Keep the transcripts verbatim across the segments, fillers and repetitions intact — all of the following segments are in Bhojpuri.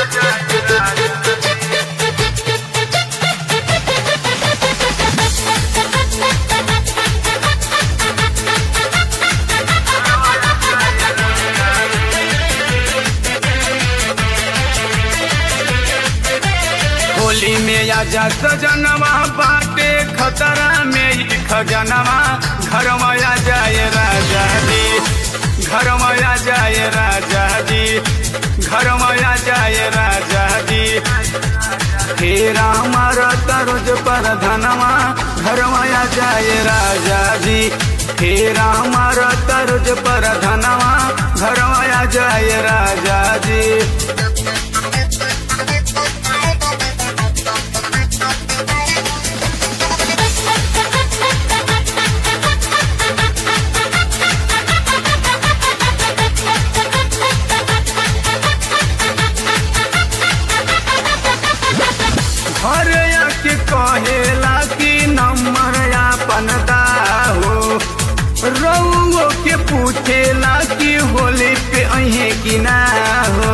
होली में आजा सजनवा बाटे खतरा में ई खजनवा घर माया जाए राजा जी घर माया जाए राजा जी घर माया जाए राजा जी फेरा हमारा तरोज पर धनवा घर माया जाए राजा जी फेरा हमारा तरोज पर धनवा घर माया जाए राजा जी। घर आके कहेला कि नंबर आपन दाहो रउओ के पूछेला कि होली पे अहे कि ना हो।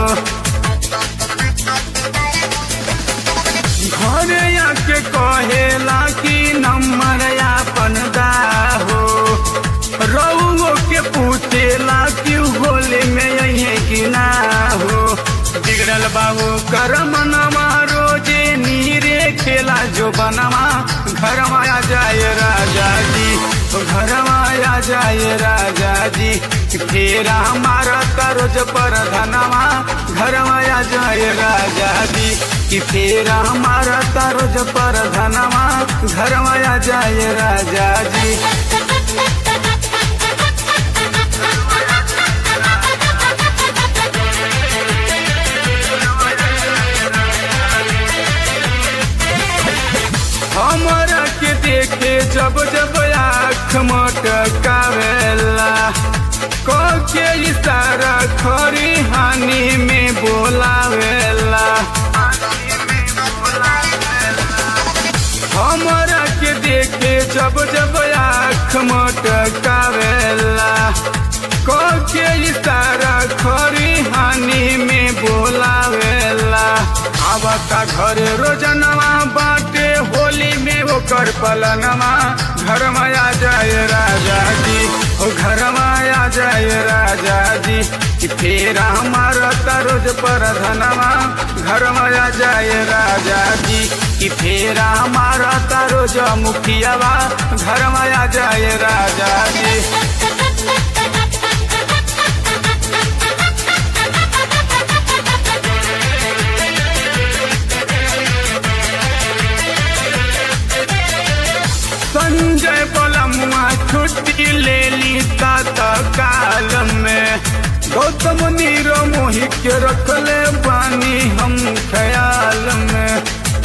घर आके कहेला कि नंबर आपन दाहो रउओ के पूछेला कि होली में अहे कि ना हो। बिगड़ल बाबू कर मनवा रोजे नीरे खेला जो बनवा घर माया जाए राजा जी घर माया जाए राजा जी फेरा हमारा तरोज पर धनवा घर माया जाए राजा जी कि फेरा हमारा तरोज पर धनवा घर माया जाए राजा जी। हमरा के देखे जब जब आँख मटकावेला के इशारा खरी हानि में बोलावेला। हमरा के देखे जब जब आँख मटकावेला के इशारा खरी हानि में बोलावेला। आवता घरे रोजनवा बाटे होली में ओकर पलनवा घर माया जाए राजा जी ओ घर माया जाए राजा जी फेरा हमारा तरोज पर धनवा घर माया जाए राजा जी कि फेरा हमारा तरोज मुखियावा घर माया जाए राजा जी। संजय बलमुआ छुट्टी ले ली तत्काल में गौतम नीरो मोहि के रखले बानी हम ख्याल में।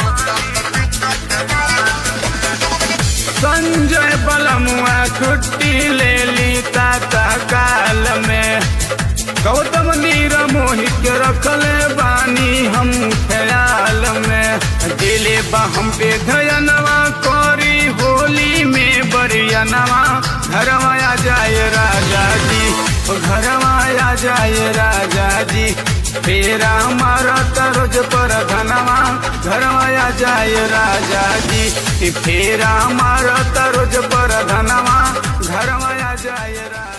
संजय बलमुआ छुट्टी ले ली तत्काल में गौतम नीरो मोहि के रखले बानी हम ख्याल में। दिले बहम पे धयनवा करी होली में बरियनवा घर माया जाए राजा जी घर माया जाए राजा जी फेरा हमारा तरोज पर धनवा घर माया जाए राजा जी फेरा हमारा तरोज पर धनवा घर माया जाए राजा।